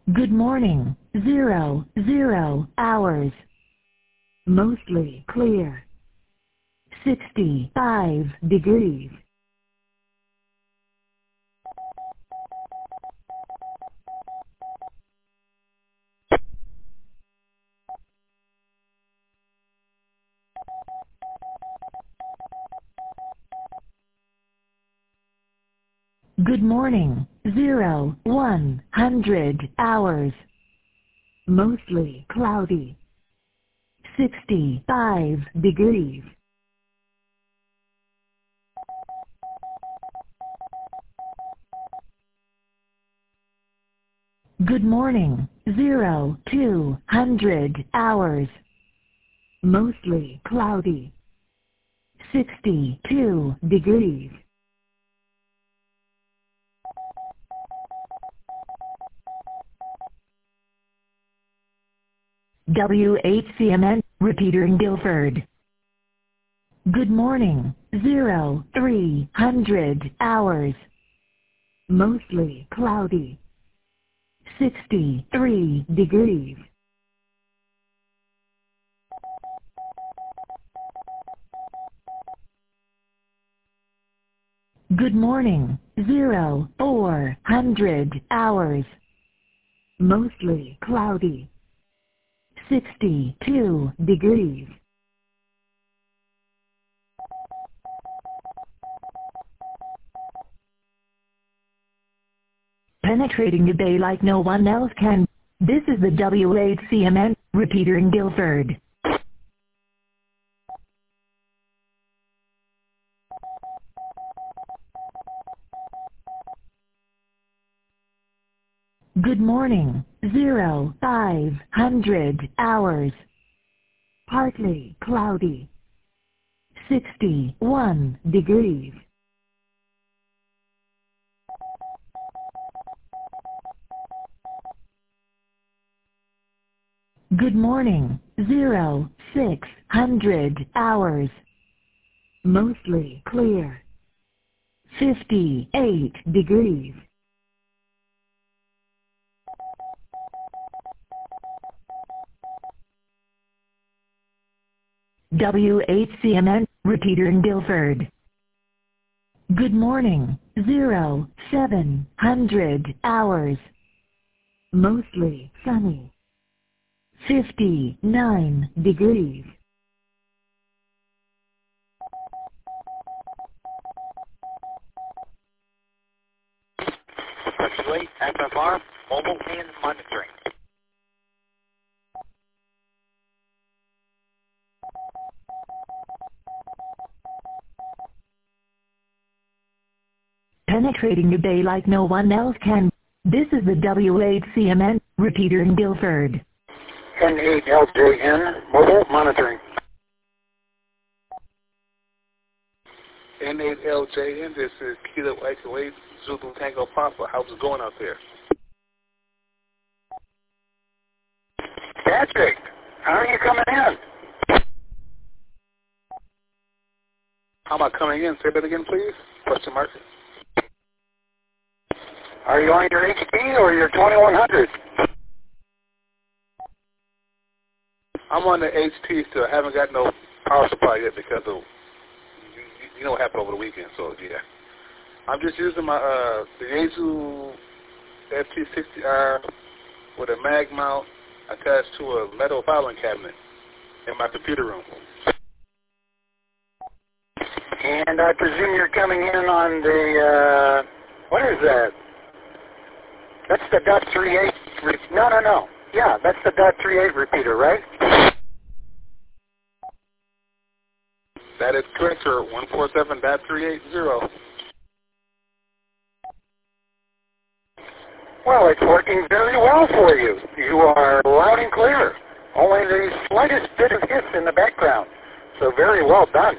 Good morning. 00 hours. Mostly clear. 65 degrees. Good morning. 100 hours. Mostly cloudy. 65 degrees. Good morning. 200 hours. Mostly cloudy. 62 degrees. WHCMN, repeater in Guilford. Good morning. 300 hours. Mostly cloudy. 63 degrees. Good morning. 400 hours. Mostly cloudy. 62 degrees. Penetrating the bay like no one else can. This is the WHCMN, repeater in Guilford. Good morning. 500 hours. Partly cloudy. 61 degrees. Good morning. 600 hours. Mostly clear. 58 degrees. WHCMN, repeater in Guilford. Good morning. 700 hours. Mostly sunny. 59 degrees. Wait, FFR, mobile and monitoring. Penetrating the bay like no one else can. This is the WHCMN, repeater in Guilford. N8LJN, mobile monitoring. N8LJN, this is Kilo Echo 8, Zulu Tango Papa. How's it going out there? Patrick, how are you coming in? How am I coming in? Say that again, please. Question mark. Are you on your HP or your 2100? I'm on the HP still. I haven't got no power supply yet because of, you know what happened over the weekend, so yeah. I'm just using my, the Yaesu FT60R with a mag mount attached to a metal filing cabinet in my computer room. And I presume you're coming in on the, what is that? That's the .38, no. Yeah, that's the .38 repeater, right? That is correct, sir. 147.380. Well, it's working very well for you. You are loud and clear. Only the slightest bit of hiss in the background. So very well done.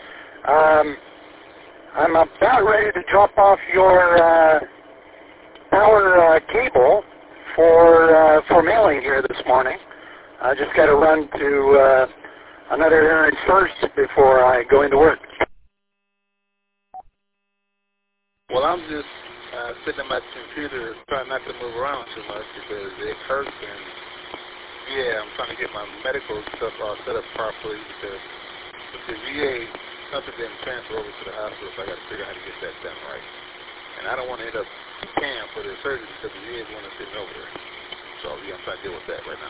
I'm about ready to drop off your power cable for mailing here this morning. I just got to run to another errand first before I go into work. Well, I'm just sitting at my computer trying not to move around too much because it hurts, and yeah, I'm trying to get my medical stuff all set up properly because with the VA, something didn't transfer over to the hospital, so I got to figure out how to get that done right. And I don't want to end up paying for the surgery because the VA is the one that's sitting over there. So yeah, I'm trying to deal with that right now.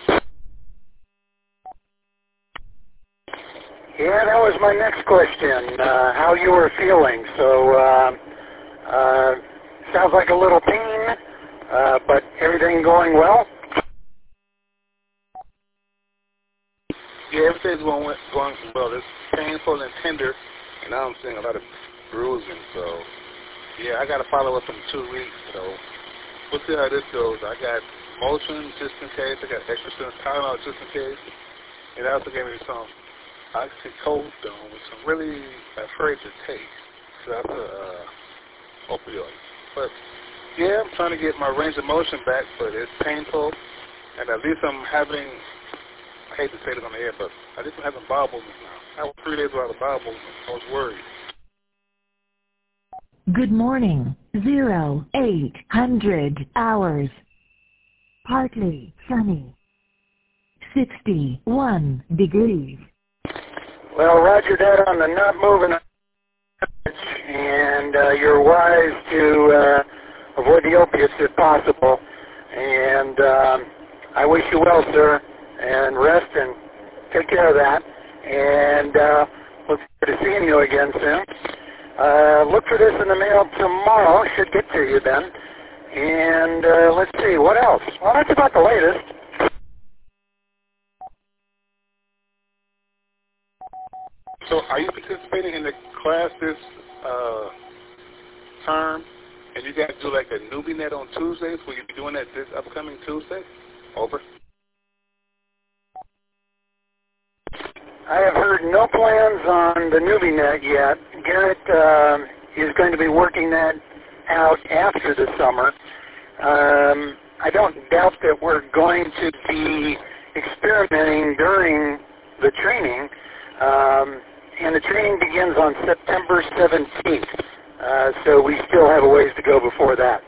Yeah, that was my next question, how you were feeling. So, sounds like a little pain, but everything going well? Yeah, everything's going well. It's painful and tender, and now I'm seeing a lot of bruising. So, yeah, I got to follow up in 2 weeks. So, we'll see how this goes. I got Motrin just in case. I got extra Tylenol just in case. And they also gave me some oxycodone, which I'm really afraid to take. So that's opioid. But, yeah, I'm trying to get my range of motion back, but it's painful. And at least I'm having, I hate to say this on the air, but at least I'm having bowel movements now. I was 3 days without a bowel movement. I was worried. Good morning. 0800 hours. Partly sunny. 61 degrees. Well, roger that on the not moving, and you're wise to avoid the opiates if possible. And I wish you well, sir, and rest and take care of that. And look forward to seeing you again soon. Look for this in the mail tomorrow. Should get to you then. And let's see, what else? Well, that's about the latest. So are you participating in the class this term? And you guys do like a newbie net on Tuesdays? Will you be doing that this upcoming Tuesday? Over. I have heard no plans on the newbie net yet. Garrett is going to be working that out after the summer. I don't doubt that we're going to be experimenting during the training. And the training begins on September 17th. So we still have a ways to go before that.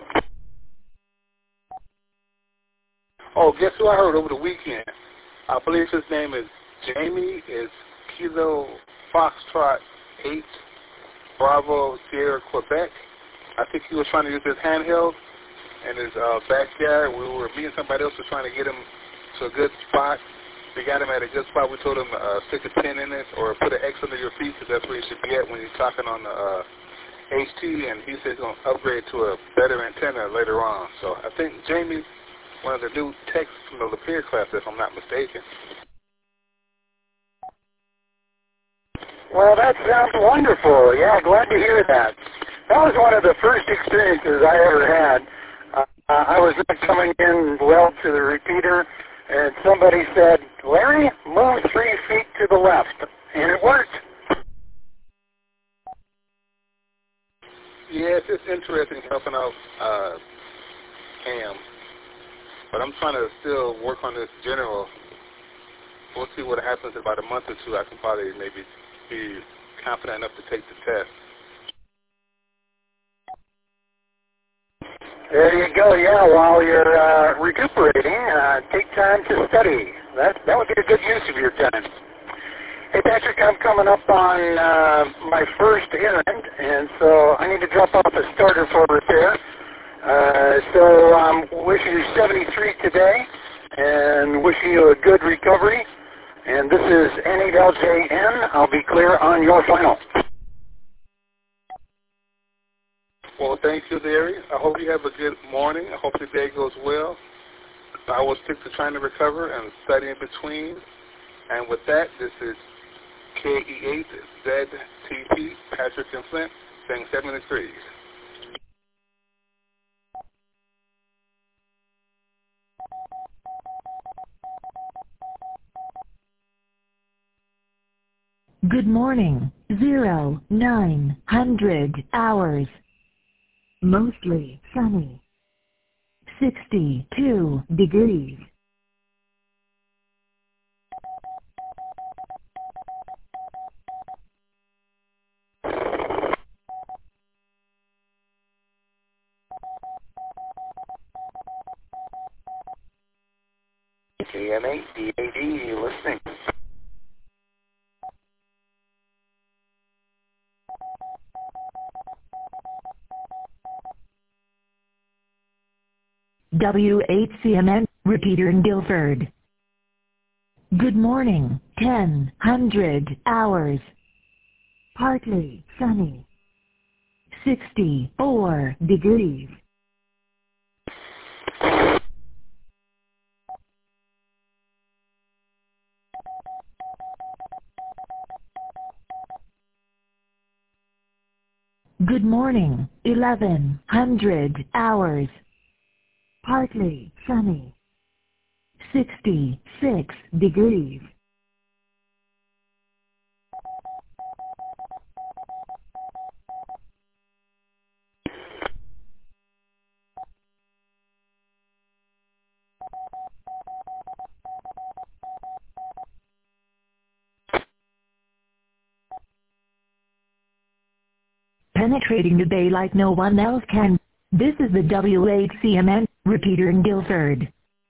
Oh, guess who I heard over the weekend? I believe his name is Jamie. Is Kilo Foxtrot 8 Bravo Sierra Quebec. I think he was trying to use his handheld in his backyard. We were me and somebody else was trying to get him to a good spot. We got him at a good spot. We told him stick a pin in it or put an X under your feet because that's where you should be at when you're talking on the HT. And he said he's going to upgrade to a better antenna later on. So I think Jamie's one of the new techs from the Lapeer class, if I'm not mistaken. Well, that sounds wonderful. Yeah, glad to hear that. That was one of the first experiences I ever had. I was not coming in well to the repeater, and somebody said, Larry, move 3 feet to the left. And it worked. Yeah, it's just interesting helping out Cam. But I'm trying to still work on this general. We'll see what happens in about a month or two. I can probably maybe be confident enough to take the test. There you go. Yeah, while you're recuperating, take time to study. That would be a good use of your time. Hey, Patrick, I'm coming up on my first errand, and so I need to drop off a starter for repair. So I'm wishing you 73 today, and wishing you a good recovery. And this is N8LJN. I'll be clear on your final. Well, thank you, Larry. I hope you have a good morning. I hope the day goes well. I will stick to trying to recover and study in between. And with that, this is KE8ZTP, Patrick and Flint, saying 73. Good morning. 0900 hours. Mostly sunny. 62 degrees. KM8DAD listening. W8CMN, repeater in Guilford. Good morning, 10:00 hours. Partly sunny. 64 degrees. Good morning, 11:00 hours. Partly sunny. 66 degrees. Penetrating the bay like no one else can. This is the W8CMN, repeater in Guilford.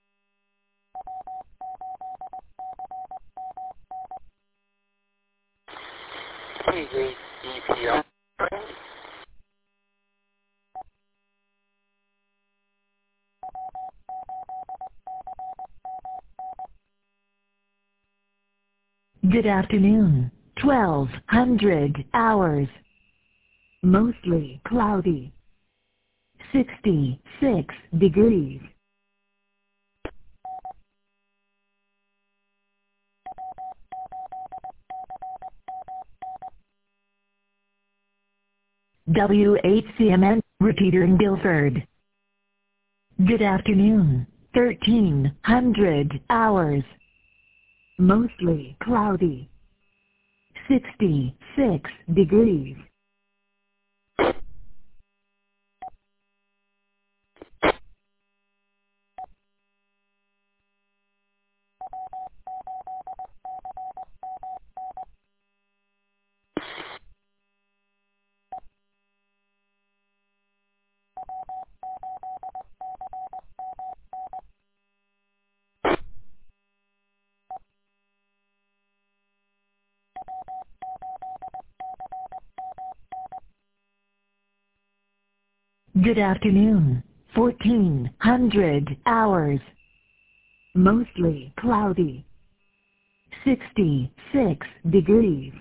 EPL. Good afternoon, 12:00 hours. Mostly cloudy. 66 degrees. W8CMN, repeater in Guilford. Good afternoon, 13:00 hours. Mostly cloudy. 66 degrees. Good afternoon, 14:00 hours. Mostly cloudy. 66 degrees.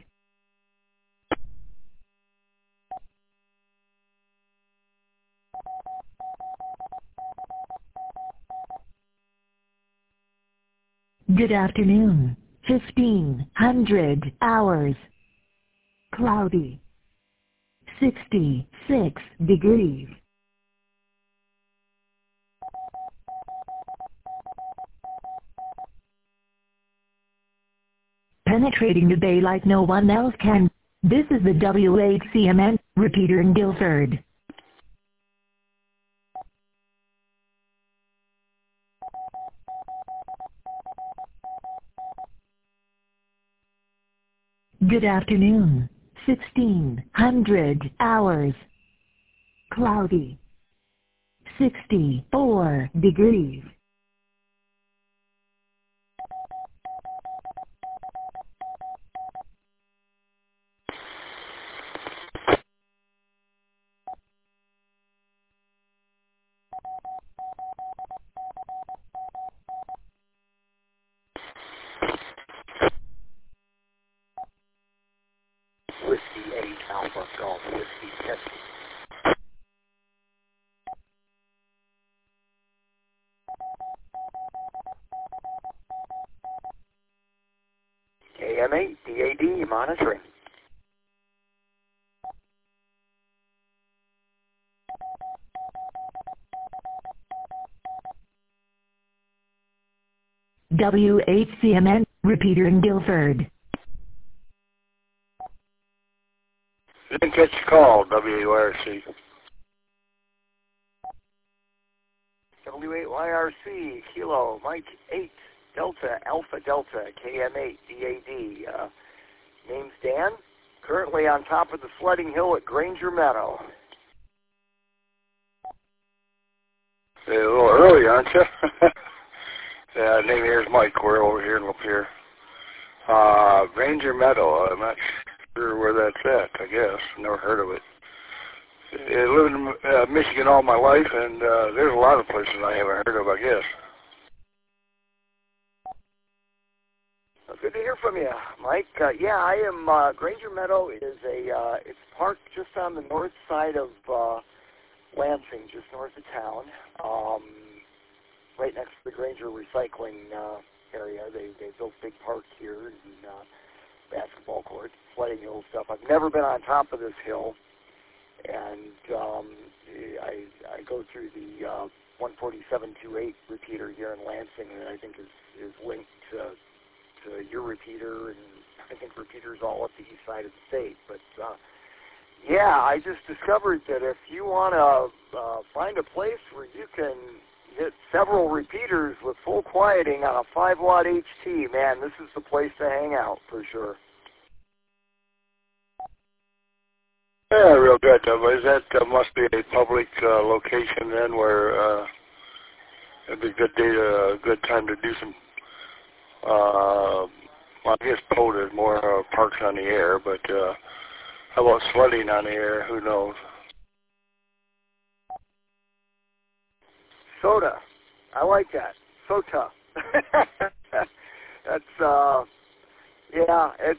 Good afternoon, 15:00 hours. Cloudy. 66 degrees. Penetrating the bay like no one else can. This is the W8CMN, repeater in Guilford. Good afternoon, 16:00 hours. Cloudy. 64 degrees. Whiskey 8 Alpha Golf Whiskey testing. KM8DAD monitoring. W8CMN, repeater in Guilford. Didn't catch your call, WARC. W8YRC, Kilo, Mike 8, Delta, Alpha Delta, KM8DAD. Name's Dan. Currently on top of the sledding hill at Granger Meadow. Hey, a little early, aren't you? Name here is Mike. We're over here in Lapeer. Ranger Meadow. I'm not sure where that's at, I guess. Never heard of it. I lived in Michigan all my life, and there's a lot of places I haven't heard of, I guess. Good to hear from you, Mike. Yeah, I am. Granger Meadow is it's parked just on the north side of Lansing, just north of town, right next to the Granger Recycling area. They built a big park here and basketball courts, sledding hill stuff. I've never been on top of this hill, and I go through the 14728 repeater here in Lansing that I think is linked to your repeater, and I think repeaters all up the east side of the state. But yeah, I just discovered that if you want to find a place where you can hit several repeaters with full quieting on a 5-watt HT, man, this is the place to hang out for sure. Yeah, real good. That must be a public location then, where it'd be a good time to do some. Well, I guess POTA is more parks on the air, but how about sledding on the air? Who knows? Soda. I like that. SOTA. That's, yeah, it's,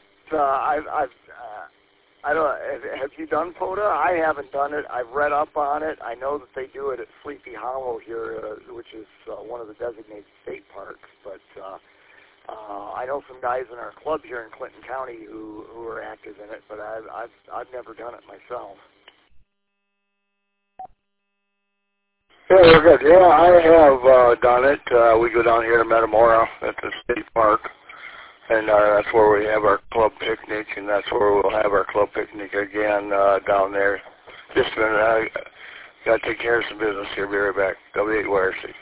I don't, have you done POTA? I haven't done it. I've read up on it. I know that they do it at Sleepy Hollow here, which is one of the designated state parks, but I know some guys in our club here in Clinton County who are active in it, but I've never done it myself. Yeah, we're good. Yeah, I have done it. We go down here to Metamora at the state park, and that's where we have our club picnic, and that's where we'll have our club picnic again down there. Just a minute, I got to take care of some business here. Be right back. W8YRC.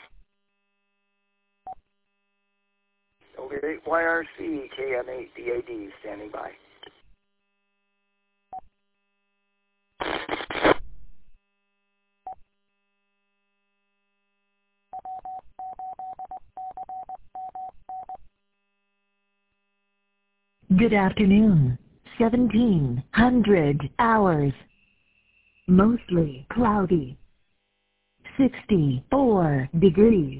W8YRC, KM8DAD, standing by. Good afternoon. 1700 hours. Mostly cloudy. 64 degrees.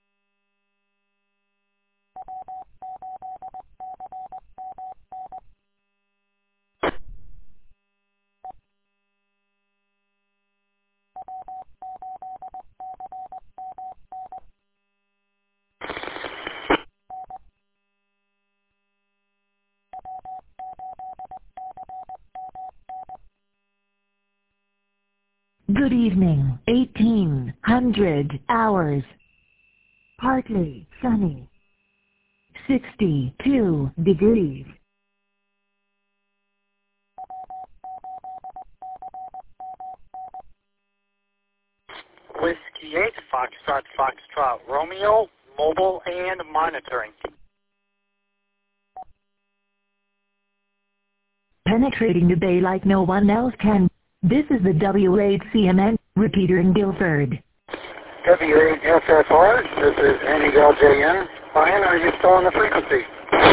Good evening. 1800 hours. Partly sunny. 62 degrees. Whiskey 8, Foxtrot, Romeo, mobile and monitoring. Penetrating the bay like no one else can. This is the W8CMN repeater in Guilford. W8FFR, this is Andy LJN. Brian, are you still on the frequency?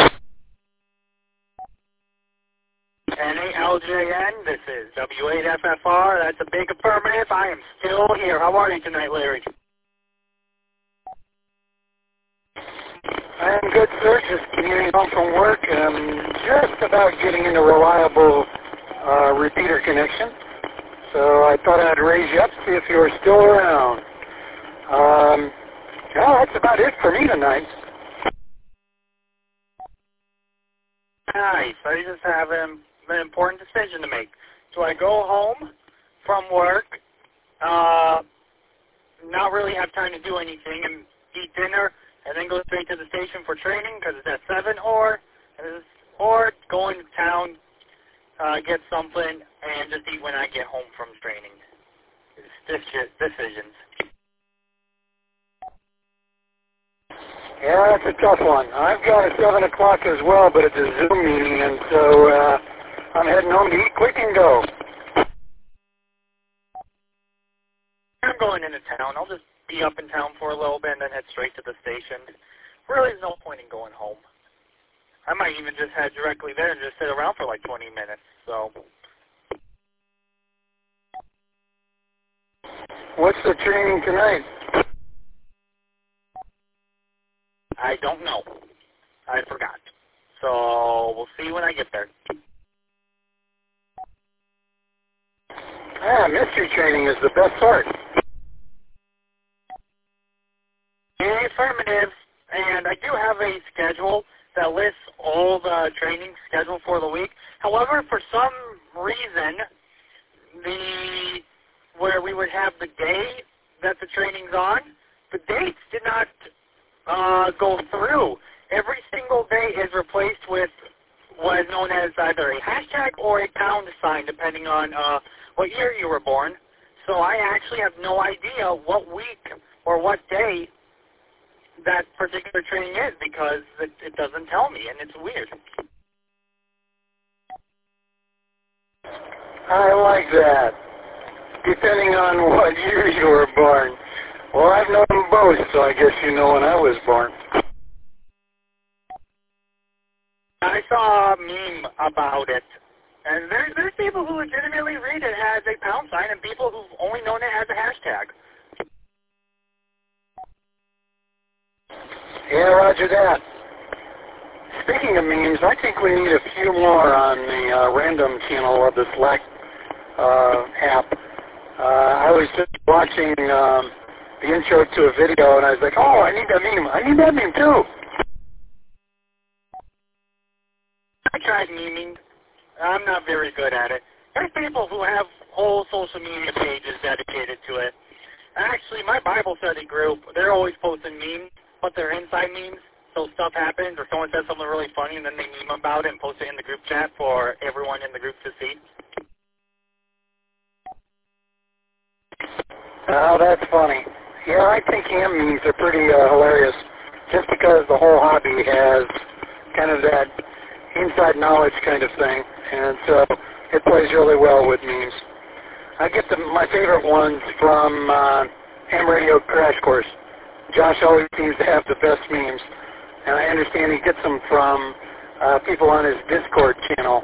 NALJN, this is W8FFR. That's a big affirmative. I am still here. How are you tonight, Larry? I am good, sir. Just commuting home from work. I'm just about getting into reliable repeater connection. So I thought I'd raise you up, see if you were still around. Well, that's about it for me tonight. Nice. I just have an important decision to make. Do I go home from work, not really have time to do anything, and eat dinner, and then go straight to the station for training because it's at 7, or go into town, get something, and just eat when I get home from training? It's decisions. Yeah, that's a tough one. I've got a 7 o'clock as well, but it's a Zoom meeting, and so I'm heading home to eat quick and go. I'm going into town. I'll just be up in town for a little bit and then head straight to the station. really there's no point in going home. I might even just head directly there and just sit around for like 20 minutes. So, what's the training tonight? I don't know. I forgot. So, we'll see when I get there. Mystery training is the best sort. Affirmative. And I do have a schedule that lists all the training scheduled for the week. However, for some reason, where we would have the day that the training's on, the dates did not go through. Every single day is replaced with what is known as either a hashtag or a pound sign, depending on what year you were born. So I actually have no idea what week or what day that particular training is because it doesn't tell me, and it's weird. I like that. Depending on what year you were born. Well, I've known them both, so I guess you know when I was born. I saw a meme about it, and there's people who legitimately read it as a pound sign and people who've only known it as a hashtag. Yeah, roger that. Speaking of memes, I think we need a few more on the random channel of the Slack app. I was just watching the intro to a video, and I was like, oh, I need that meme. I need that meme, too. I tried meming. I'm not very good at it. There's people who have whole social media pages dedicated to it. Actually, my Bible study group, they're always posting memes, but they're inside memes. So stuff happens, or someone says something really funny, and then they meme about it and post it in the group chat for everyone in the group to see. Oh, that's funny. Yeah, I think ham memes are pretty hilarious, just because the whole hobby has kind of that inside knowledge kind of thing, and so it plays really well with memes. I get my favorite ones from Ham Radio Crash Course. Josh always seems to have the best memes, and I understand he gets them from people on his Discord channel.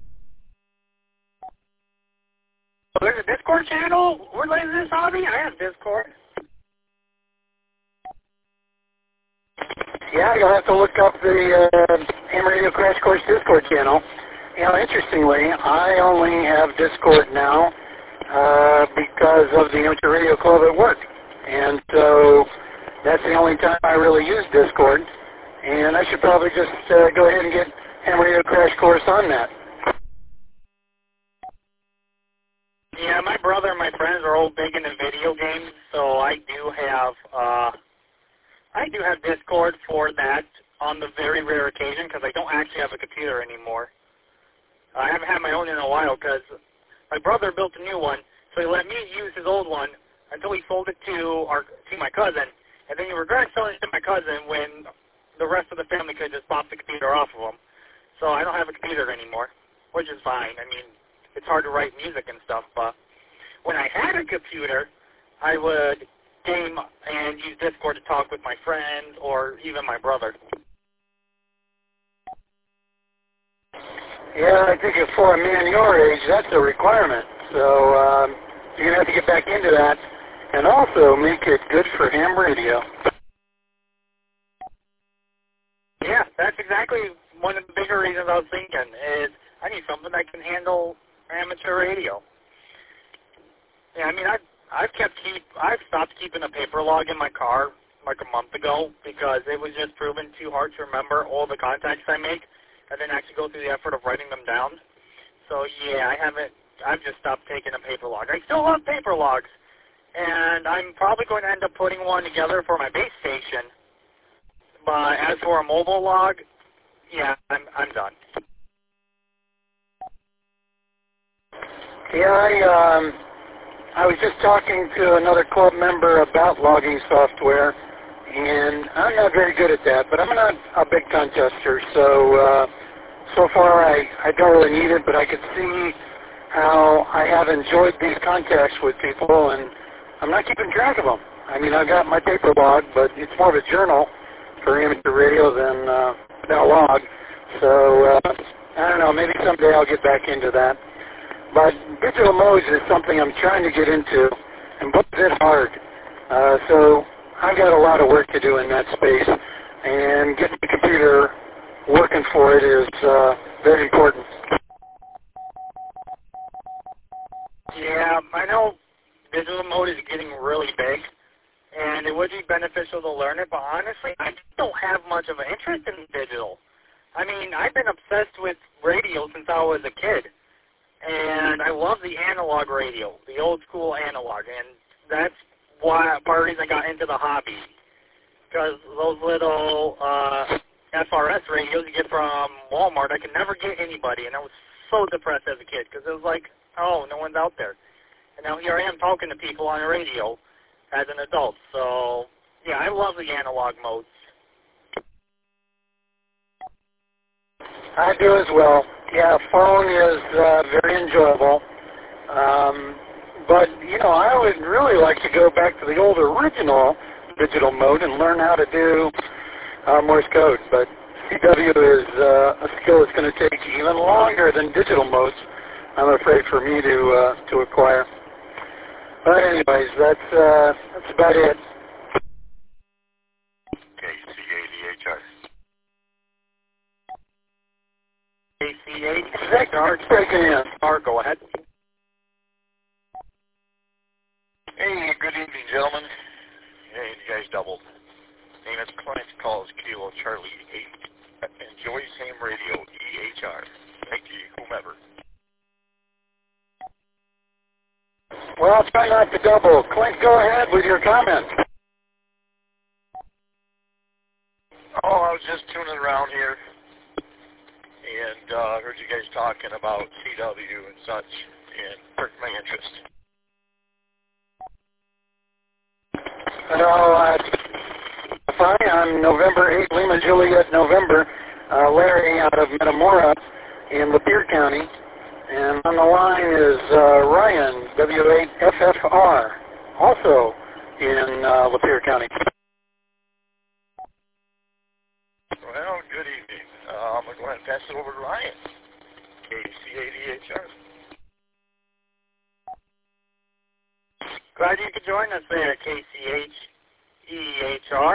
There's a Discord channel related to this hobby? I have Discord. Yeah, you'll have to look up the Ham Radio Crash Course Discord channel. You know, interestingly, I only have Discord now because of the Amateur Radio Club at work. And so that's the only time I really use Discord. And I should probably just go ahead and get Ham Radio Crash Course on that. Yeah, my brother and my friends are all big into video games, so I do have Discord for that on the very rare occasion because I don't actually have a computer anymore. I haven't had my own in a while because my brother built a new one, so he let me use his old one until he sold it to my cousin, and then he regretted selling it to my cousin when the rest of the family could just pop the computer off of him. So I don't have a computer anymore, which is fine. I mean, it's hard to write music and stuff, but when I had a computer, I would game and use Discord to talk with my friends or even my brother. Yeah, I think for a man your age, that's a requirement. So you're going to have to get back into that and also make it good for ham radio. Yeah, that's exactly one of the bigger reasons I was thinking is I need something that can handle amateur radio. Yeah, I mean, I've stopped keeping a paper log in my car like a month ago because it was just proven too hard to remember all the contacts I make and then actually go through the effort of writing them down. So yeah, I've just stopped taking a paper log. I still love paper logs, and I'm probably going to end up putting one together for my base station. But as for a mobile log, yeah, I'm done. Yeah, I was just talking to another club member about logging software, and I'm not very good at that, but I'm not a big contester, so far I don't really need it, but I could see how I have enjoyed these contacts with people, and I'm not keeping track of them. I mean, I've got my paper log, but it's more of a journal, for amateur radio than a log. So I don't know, maybe someday I'll get back into that. But digital modes is something I'm trying to get into, and both it hard. So I've got a lot of work to do in that space, and getting the computer working for it is very important. Yeah, I know digital mode is getting really big, and it would be beneficial to learn it, but honestly, I just don't have much of an interest in digital. I mean, I've been obsessed with radio since I was a kid, and I love the analog radio, the old school analog, and that's why part of the reason I got into the hobby, because those little FRS radios you get from Walmart, I could never get anybody, and I was so depressed as a kid, because it was like, oh, no one's out there. And now here I am talking to people on the radio as an adult. So, yeah, I love the analog modes. I do as well. Yeah, phone is very enjoyable. But, you know, I would really like to go back to the old original digital mode and learn how to do Morse code. But CW is a skill that's going to take even longer than digital modes, I'm afraid, for me to acquire. But anyways, that's about it. KC80HR. KC80HR. Breaking in. Go ahead. Hey, good evening, gentlemen. Hey, you guys doubled. Name is Clint, calls Kilo Charlie 8. Enjoy Same Radio, EHR. Thank you, whomever. Well, I'll try not to double. Clint, go ahead with your comment. Oh, I was just tuning around here and heard you guys talking about CW and such and perked my interest. Hello, fine. I'm November 8, Lima Juliet, November. Larry out of Metamora in Lapeer County. And on the line is Ryan, W8FFR, also in Lapeer County. Well, good evening. I'm going to go ahead and pass it over to Ryan, KC80HR. Glad you could join us there, KCH-EHR.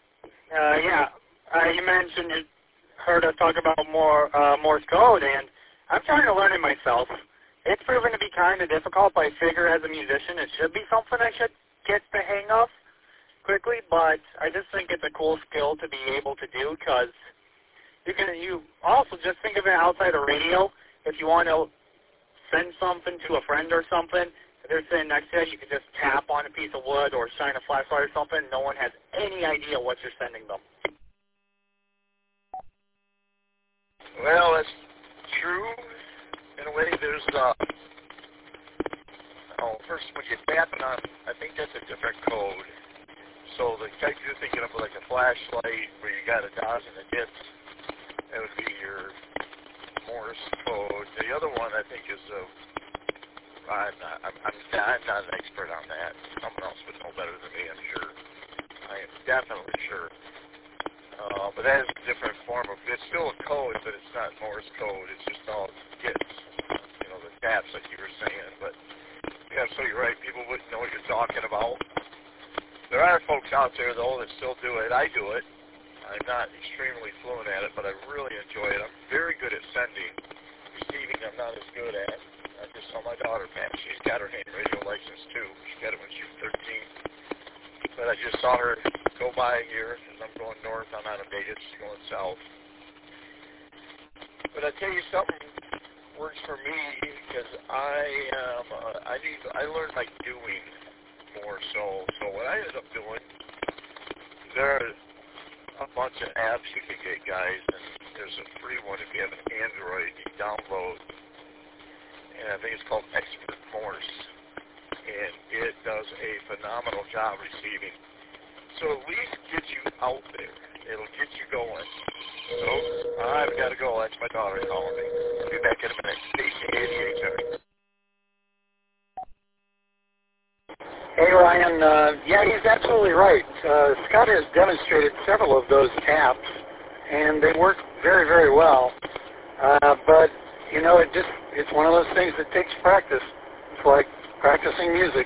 You mentioned you heard us talk about Morse code, and I'm trying to learn it myself. It's proven to be kind of difficult, but I figure as a musician it should be something I should get the hang of quickly, but I just think it's a cool skill to be able to do, because you also just think of it outside of radio. If you want to send something to a friend or something, if they're sitting next to you, you can just tap on a piece of wood or shine a flashlight or something. No one has any idea what you're sending them. Well, that's true. In a way, there's, first when you're tapping on, I think that's a different code. So the type you're thinking of like a flashlight where you got a dozen of hits, that would be your Morse code. The other one I think is I'm not an expert on that. Someone else would know better than me, I'm sure. I am definitely sure. But that is a different form of, it's still a code, but it's not Morse code. It's just all hits, the taps like you were saying. But yeah, so you're right. People wouldn't know what you're talking about. There are folks out there, though, that still do it. I do it. I'm not extremely fluent at it, but I really enjoy it. I'm very good at sending. Receiving, I'm not as good at. I just saw my daughter, Pam. She's got her hand radio license, too. She got it when she was 13. But I just saw her go by here as I'm going north. I'm out of Vegas. She's going south. But I tell you something works for me, because I learn by doing more so. So what I ended up doing, there are a bunch of apps you can get, guys, and there's a free one if you have an Android you download, and I think it's called Expert Morse, and it does a phenomenal job receiving. So at least get you out there. It'll get you going. So I've got to go. That's my daughter calling me. I'll be back in a minute. KC80HR. Hey, Ryan. Brian. Yeah, he's absolutely right. Scott has demonstrated several of those apps, and they work very, very well. But, you know, it's one of those things that takes practice. It's like practicing music.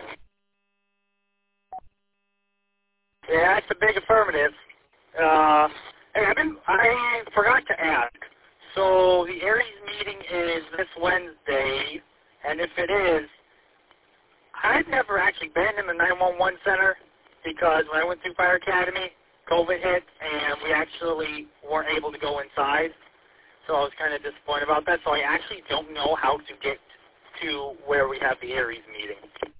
Yeah, it's a big affirmative. Hey, I forgot to ask. So the Aries meeting is this Wednesday, and if it is, I've never actually been in the 911 center because when I went through Fire Academy, COVID hit, and we actually weren't able to go inside. So I was kind of disappointed about that. So I actually don't know how to get to where we have the Aries meeting.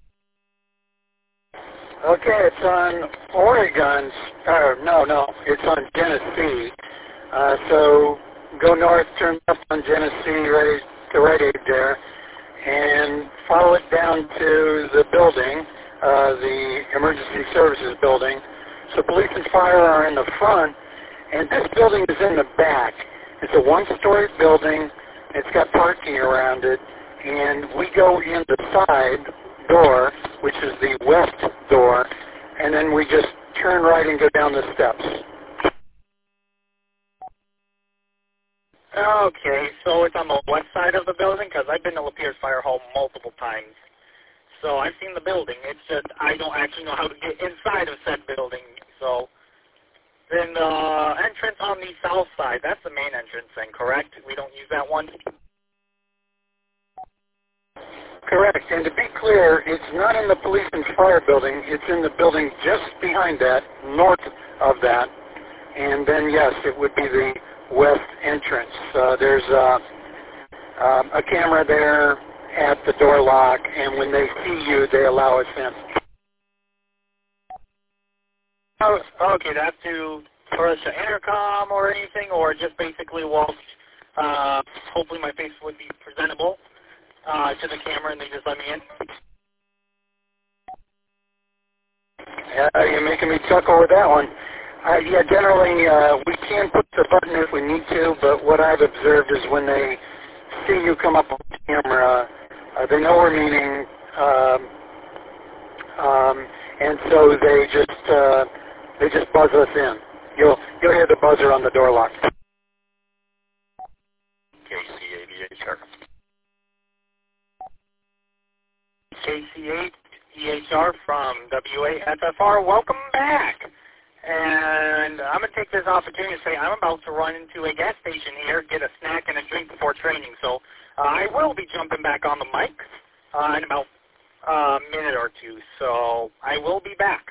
Okay, it's on Oregon. No, it's on Genesee. So go north, turn left on Genesee, right aid there, and follow it down to the building, the emergency services building. So police and fire are in the front, and this building is in the back. It's a one-story building. It's got parking around it, and we go in the side door, which is the west door, and then we just turn right and go down the steps. Okay, so it's on the west side of the building? Because I've been to Lapeers Fire Hall multiple times. So I've seen the building. It's just I don't actually know how to get inside of said building. So then the entrance on the south side, that's the main entrance then, correct? We don't use that one? Correct. And to be clear, it's not in the police and fire building. It's in the building just behind that, north of that. And then, yes, it would be the west entrance. There's a camera there at the door lock, and when they see you, they allow us in. Oh, okay, that's for us to intercom or anything, or just basically walk. Hopefully my face would be presentable to the camera, and they just let me in. You're making me chuckle with that one. Yeah, generally we can push the button if we need to, but what I've observed is when they see you come up on camera, they know we're meaning, and so they just buzz us in. You'll hear the buzzer on the door lock. KC8EHR. KC8EHR from WASFR. Welcome back. And I'm going to take this opportunity to say I'm about to run into a gas station here, get a snack and a drink before training. So I will be jumping back on the mic in about a minute or two. So I will be back.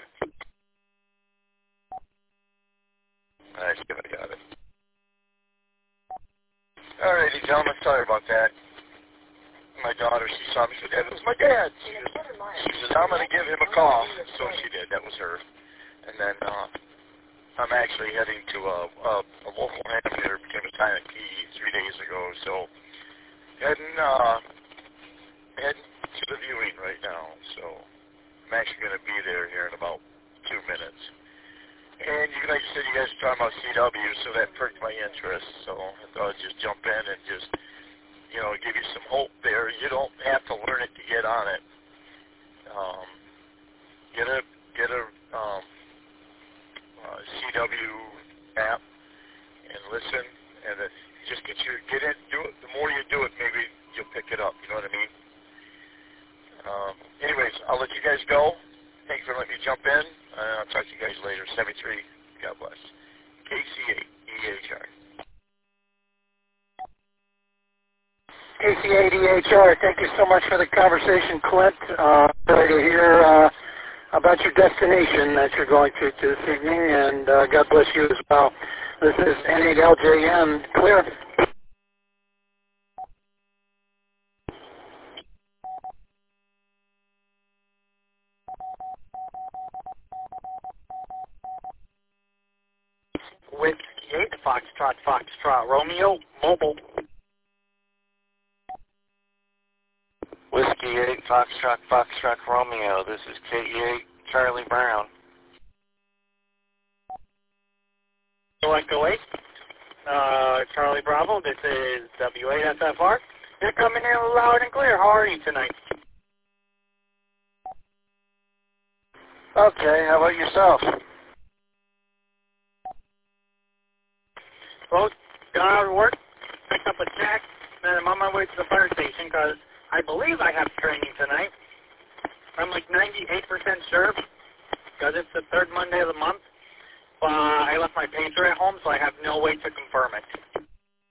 I got it. Alrighty, gentlemen, sorry about that. My daughter, she saw me, she said, "That was my dad." She said, "I'm going to give him a call." So she did. That was her. And then I'm actually heading to a local ham here, became a Silent P 3 days ago. So heading to the viewing right now. So I'm actually going to be there here in about 2 minutes. And like you said, you guys were talking about CW, so that perked my interest. So I thought I'd just jump in and just, give you some hope there. You don't have to learn it to get on it. Get a CW app and listen, and just get in, do it. The more you do it, maybe you'll pick it up. You know what I mean? Anyways, I'll let you guys go. Thanks for letting me jump in. I'll talk to you guys later. 73. God bless. KC8EHR. KC8EHR, thank you so much for the conversation, Clint. Ready to hear about your destination that you're going to this evening, and God bless you as well. This is N8LJN. Clear. Whiskey 8, Foxtrot, Romeo, mobile. Whiskey 8, Foxtrot, Romeo. This is KE8, Charlie Brown. Echo 8, Charlie Bravo. This is W8SFR. You're coming in loud and clear. How are you tonight? Okay, how about yourself? Well, got out of work, picked up a check, and I'm on my way to the fire station because I believe I have training tonight. I'm like 98% sure because it's the third Monday of the month. I left my pager at home, so I have no way to confirm it.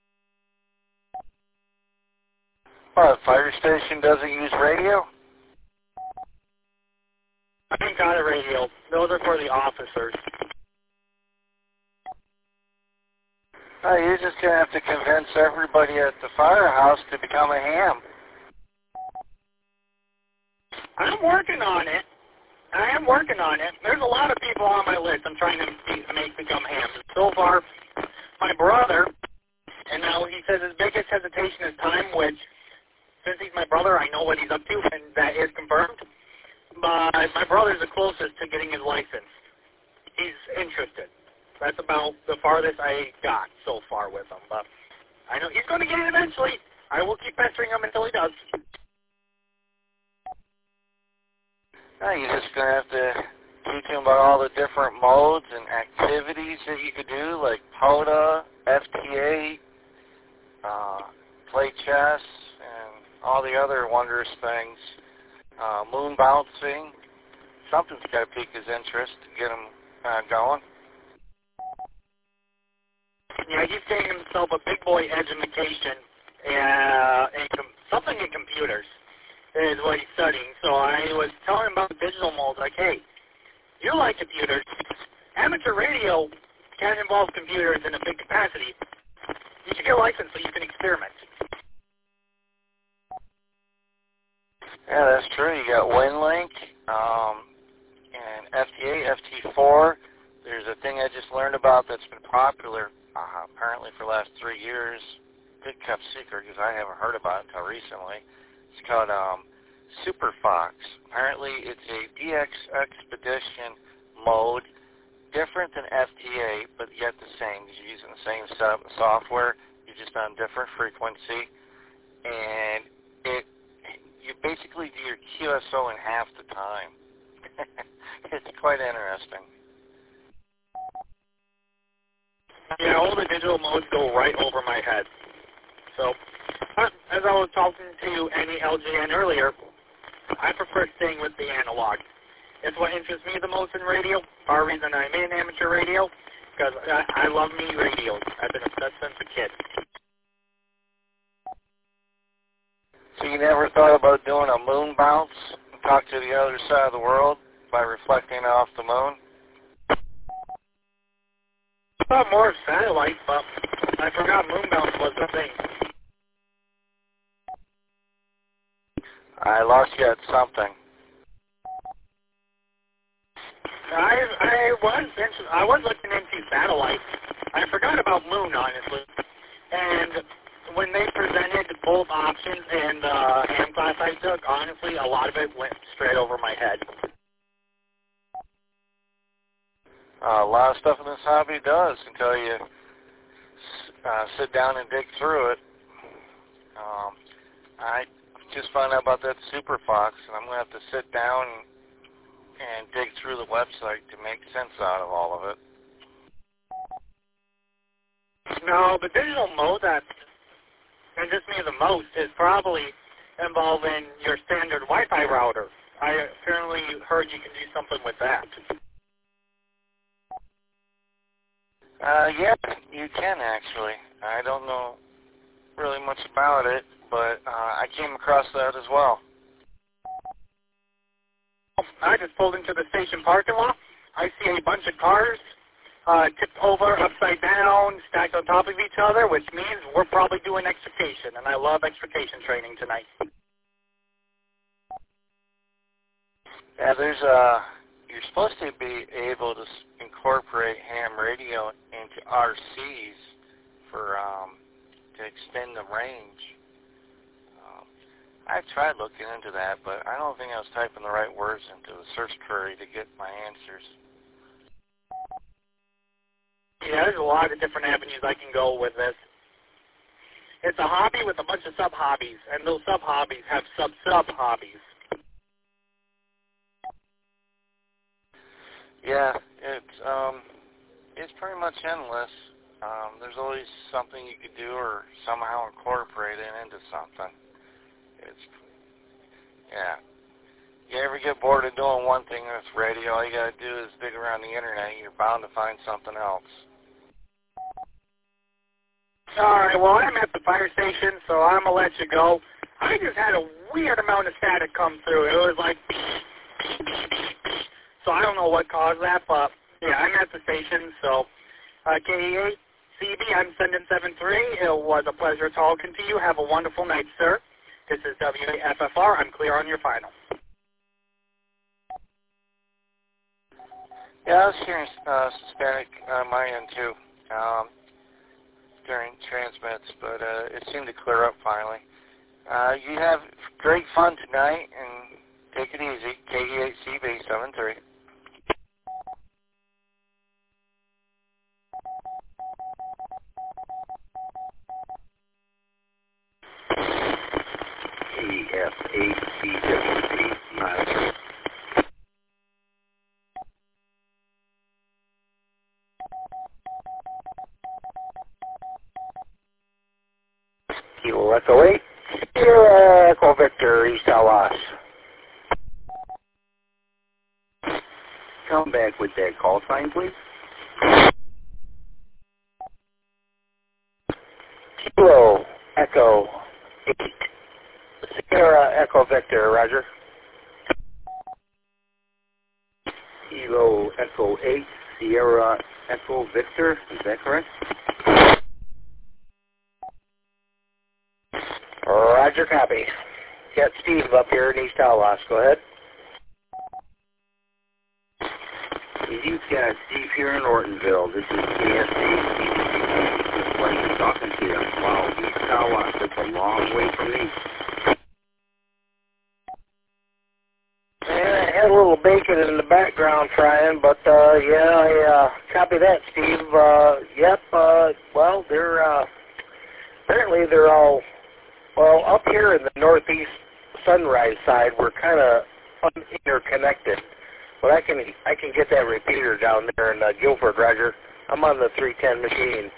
Well, the fire station doesn't use radio? I ain't got a radio. Those are for the officers. Oh, you're just going to have to convince everybody at the firehouse to become a ham. I'm working on it. There's a lot of people on my list I'm trying to make become hams. So far, my brother, and now he says his biggest hesitation is time, which, since he's my brother, I know what he's up to, and that is confirmed. But my brother's the closest to getting his license. He's interested. That's about the farthest I got so far with him. But I know he's going to get it eventually. I will keep pestering him until he does. Now you're just going to have to teach him about all the different modes and activities that you could do, like POTA, FTA, play chess, and all the other wondrous things. Moon bouncing. Something's got to pique his interest to get him going. Yeah, he's getting himself a big boy education something in computers is what he's studying. So I was telling him about digital modes, like, hey, you like computers. Amateur radio can involve computers in a big capacity. You should get a license so you can experiment. Yeah, that's true. You got WinLink and FTA, FT4. There's a thing I just learned about that's been popular apparently for the last 3 years. Good kept secret because I haven't heard about it until recently. It's called SuperFox. Apparently it's a DX Expedition mode, different than FTA, but yet the same. You're using the same software. You're just on different frequency. And you basically do your QSO in half the time. It's quite interesting. Yeah, all the digital modes go right over my head. So, as I was talking to Annie LGN earlier, I prefer staying with the analog. It's what interests me the most in radio. Our reason I'm in amateur radio, because I love me radios. I've been obsessed since a kid. So you never thought about doing a moon bounce and talk to the other side of the world by reflecting off the moon? I thought more of satellite, but I forgot moon bounce was the thing. I lost you at something. I was looking into satellites. I forgot about moon, honestly. And when they presented both options in the AM class I took, honestly, a lot of it went straight over my head. A lot of stuff in this hobby does until you sit down and dig through it. I just found out about that SuperFox, and I'm going to have to sit down and dig through the website to make sense out of all of it. No, the digital mode that interests me the most is probably involving your standard Wi-Fi router. I apparently heard you can do something with that. Yeah, you can actually. I don't know really much about it, but I came across that as well. I just pulled into the station parking lot. I see a bunch of cars tipped over, upside down, stacked on top of each other, which means we're probably doing extrication, and I love extrication training tonight. Yeah, you're supposed to be able to incorporate ham radio into RCs for to extend the range. I tried looking into that, but I don't think I was typing the right words into the search query to get my answers. Yeah, there's a lot of different avenues I can go with this. It's a hobby with a bunch of sub-hobbies, and those sub-hobbies have sub-sub-hobbies. Yeah, it's pretty much endless. There's always something you could do or somehow incorporate it into something. Yeah. You ever get bored of doing one thing with radio, all you got to do is dig around the internet. You're bound to find something else. All right, well, I'm at the fire station, so I'm going to let you go. I just had a weird amount of static come through. It was like, so I don't know what caused that, but yeah, I'm at the station, so KE8, CB, I'm sending 73. It was a pleasure talking to you. Have a wonderful night, sir. This is WAFFR. I'm clear on your final. Yeah, I was hearing some static on my end, too, during transmits, but it seemed to clear up finally. You have great fun tonight, and take it easy. KE8CB 73. KF8CWC, monitor. Kilo Echo 8, Sierra Echo Victor, East Tawas. Come back with that call sign, please. Kilo Echo 8, Sierra Echo Victor, roger. Kilo Echo 8, Sierra Echo Victor, is that correct? Roger, copy. Got Steve up here in East Tawas. Go ahead. You've got Steve here in Ortonville. This is KSC. It's a pleasure talking to you. Wow, East Tawas, that's a long way from me. Yeah, I had a little bacon in the background frying, but yeah, I copy that, Steve. Yep, well, apparently they're all, well, up here in the northeast Sunrise side, we're kind of interconnected. But I can get that repeater down there in Guilford, Roger. I'm on the 310 machine.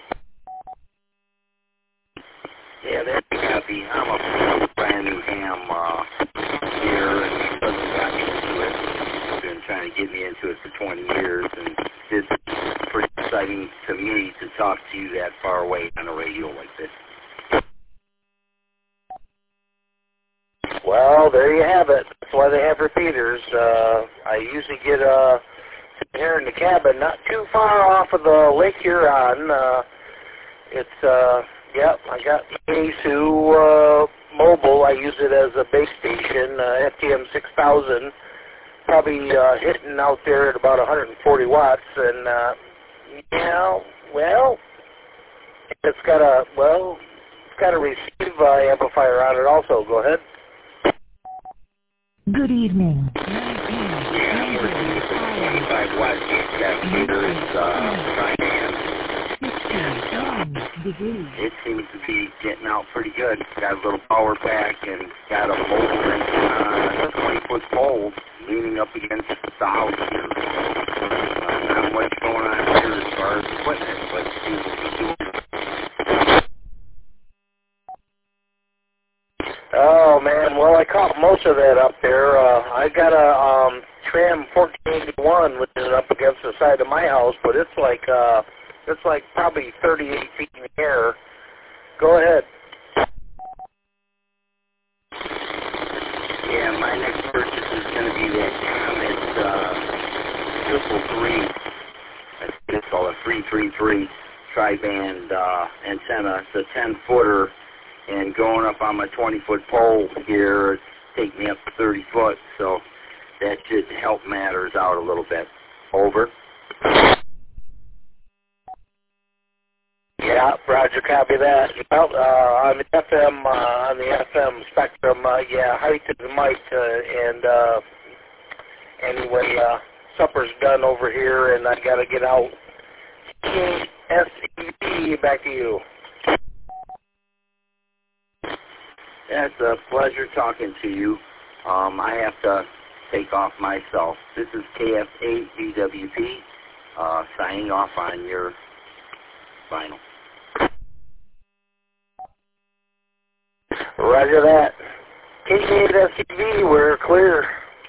Yeah, that's copy. I'm a brand new ham here, and my cousin got me into it. He's been trying to get me into it for 20 years, and it's pretty exciting to me to talk to you that far away on a radio like this. Well, there you have it. That's why they have repeaters. I usually get here in the cabin, not too far off of the Lake Huron. Yep, I got Yaesu mobile. I use it as a base station, FTM 6000. Probably hitting out there at about 140 watts. And, yeah, well, it's got a receive amplifier on it also. Go ahead. Good evening. Yeah, I'm working with a 25 watt capacitors, it seems to be getting out pretty good. It's got a little power pack and got a motor on a 20-foot pole leaning up against the house here. Not much going on here as far as equipment, but it seems to be doing. Oh, man, well, I caught most of that up there. I got a Tram 1481, which is up against the side of my house, but it's like probably 38 feet in the air. Go ahead. Yeah, my next purchase is going to be that Comet 333. It's called a 333 tri-band antenna. It's a 10-footer. And going up on my 20-foot pole here, take me up to 30 foot, so that should help matters out a little bit. Over. Yeah, Roger, copy that. Well, on the FM spectrum, yeah, height is might, anyway, supper's done over here, and I gotta get out. SEB, back to you. Yeah, it's a pleasure talking to you. I have to take off myself. This is KF8VWP signing off on your vinyl. Roger that. K8STV, we're clear.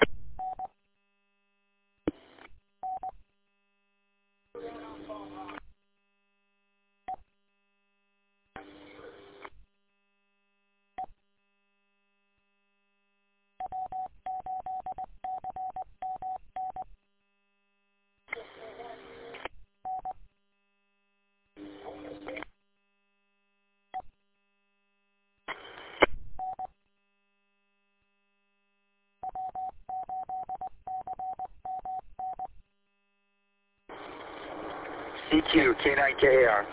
CQ, K9KAR.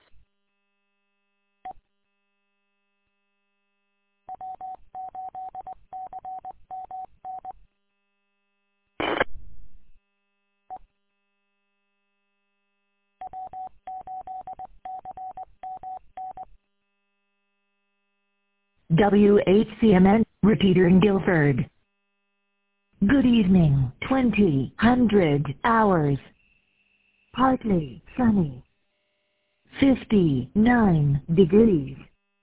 WHCMN, repeater in Guilford. Good evening, 2000 hours. Partly sunny. 59 degrees.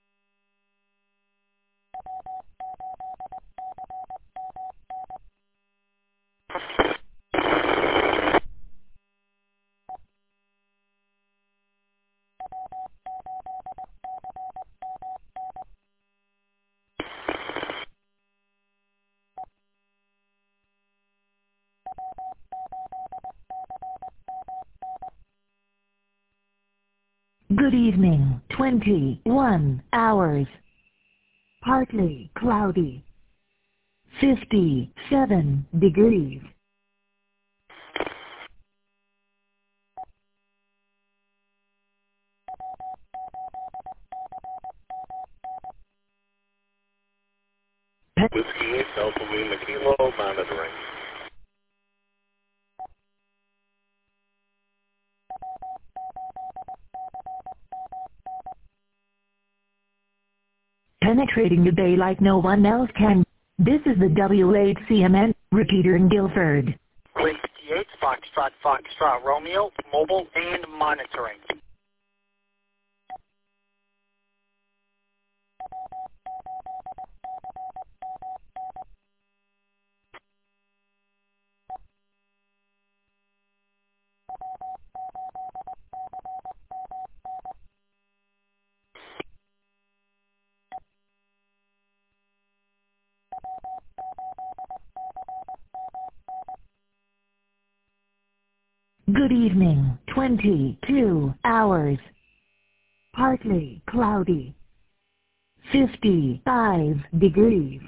Good evening, 21 hours. Partly cloudy. 57 degrees. Whiskey 8 Delta Lima Kilo monitoring. Penetrating the bay like no one else can. This is the WHCMN, repeater in Guilford. Queen 58, Foxtrot, Romeo, mobile and monitoring. Good evening, 22 hours. Partly cloudy. 55 degrees.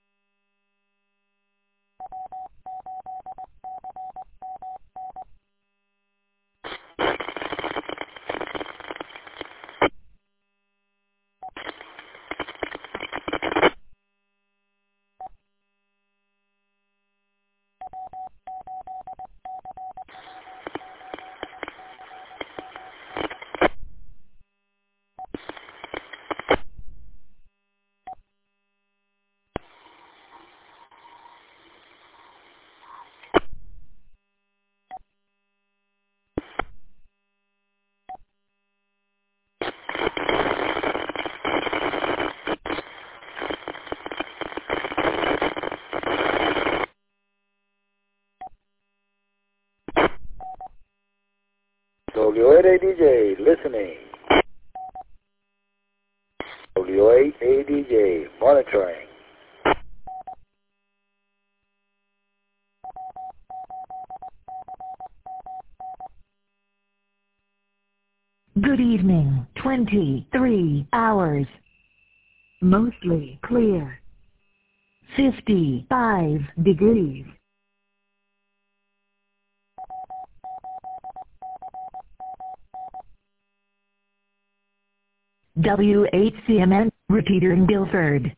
W8ADJ, listening. W8ADJ, monitoring. Good evening, 23 hours. Mostly clear. 55 degrees. WHCMN, repeater in Guilford.